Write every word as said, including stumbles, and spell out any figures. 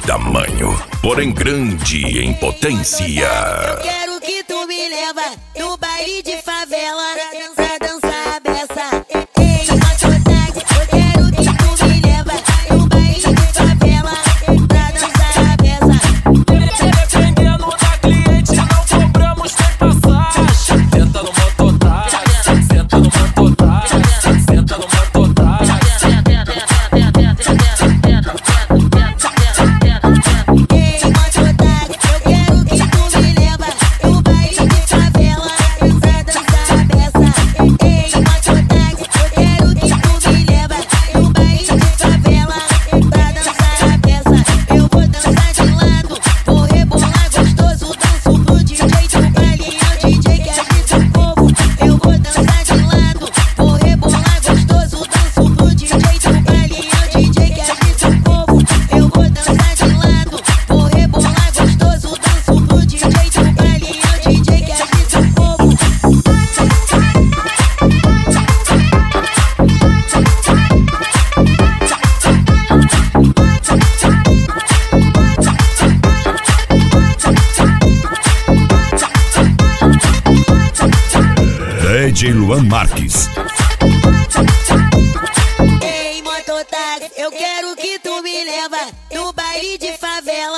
tamanho, porém grande em potência. Eu quero que tu me leva no baile de favela pra dançar, dançar a beça. Ei, mototáxi, eu quero que tu me leva no baile de favela pra dançar a beça. Dependendo da cliente, não cobramos nem passagem. Senta no mototáxi, senta no mototáxi, senta no mototáxi. Ei, mototáxi, eu quero que tu me leva no baile de favela pra dançar a beça. Ei, mototáxi, eu quero que tu me leva no baile de favela pra dançar a beça. Eu vou dançar de lado, vou rebolar gostoso, danço pro D J do baile, é o D J que agita o povo. Eu vou dançar de lado, vou rebolar gostoso, danço pro D J do baile, é o D J que agita o povo. Eu vou dançar de lado, vou rebolar gostoso, danço pro D J do baile, é o D J que agita o povo. D J Luan Marques. Ei, mototáxi, eu quero que tu me leva no baile de favela